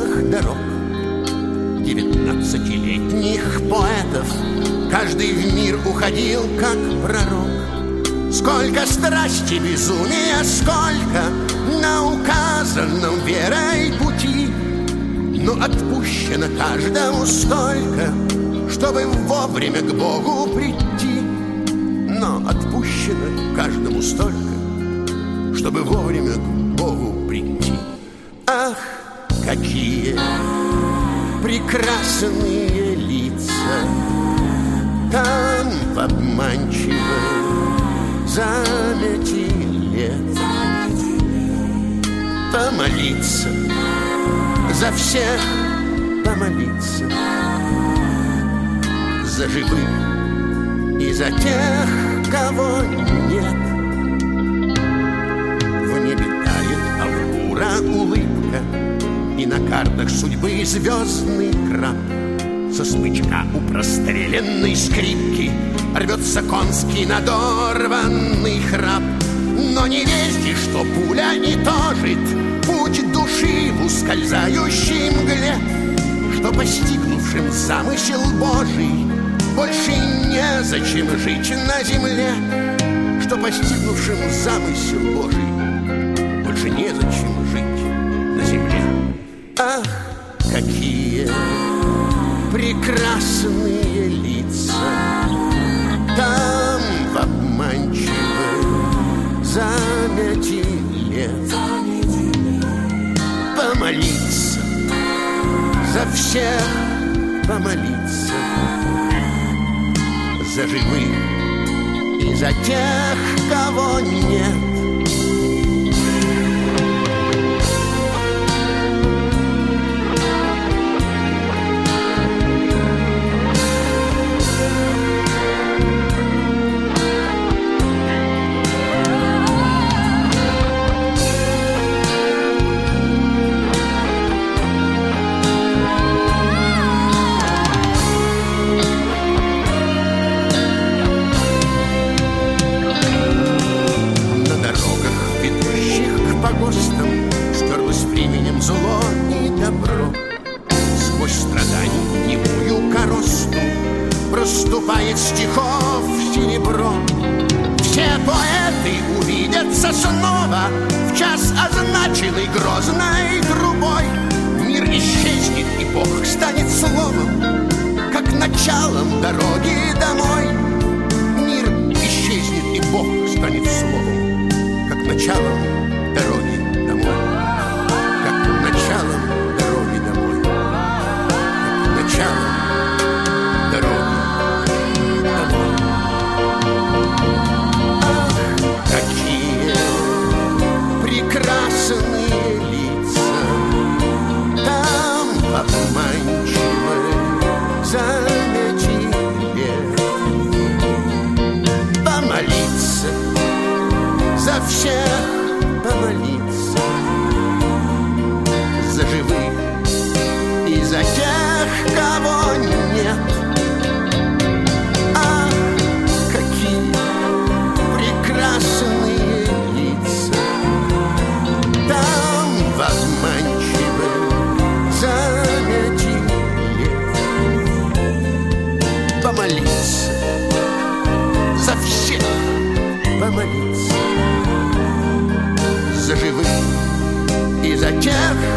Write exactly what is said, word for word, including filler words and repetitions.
дорог, девятнадцатилетних поэтов. Каждый в мир уходил, как пророк. Сколько страсти, безумия, сколько на указанном верой пути, но отпущено каждому столько, чтобы вовремя к Богу прийти. Но отпущено каждому столько, чтобы вовремя к Богу прийти. Ах, какие прекрасные лица там в обманчивой замете лет. Помолиться, за всех помолиться, за живых и за тех, кого нет. В небе тает алхура улыбка, и на картах судьбы звездный краб. Со смычка у простреленной скрипки рвется конский надорванный храп. Но не везде, что пуля не тожит путь души в ускользающей мгле, что постигнувшим замысел Божий больше незачем жить на земле, что постигнувшим замысел Божий больше незачем жить на земле. Ах, какие прекрасные лица там в обманчивой замете лет. Помолиться, за всех помолиться, за живых и за тех, кого нет. Стерлось временем зло и добро. Сквозь страданий немую коросту проступает стихов серебро. Все поэты увидятся снова в час, означенный грозной трубой. Мир исчезнет, и Бог станет словом, как началом дороги домой. Мир исчезнет, и Бог станет словом, как началом дороги домой, как началом дороги домой, как началом дороги домой. Ах, какие прекрасные лица там в обманчивой замете лет. Помолиться, за всех помолиться, за живых и за тех, кого нет. Ах, какие прекрасные лица там в обманчивой замете лет. Помолиться, за всех помолиться, за живых и за тех,